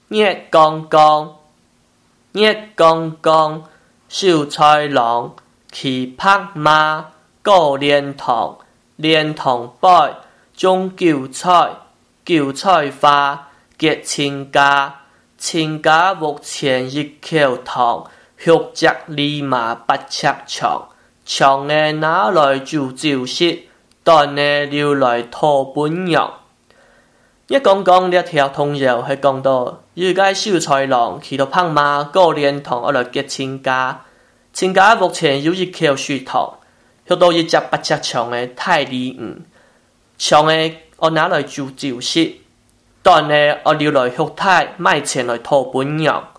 熱剛剛，熱剛剛，秀才郎去拍馬，過蓮塘，蓮塘擺，種韭菜，韭菜花，結親家，親家目前一口糖，肉隻立馬八尺長，長的拿來煮酒食，短的留來討本樣。一講講呢條童謠係講到有個秀才郎去到拍馬過蓮塘而來結親家，親家目前有一口樹糖，學到一隻八尺長的大鯉魚，長的我拿來煮酒食，短的我留來學太賣錢來討本樣。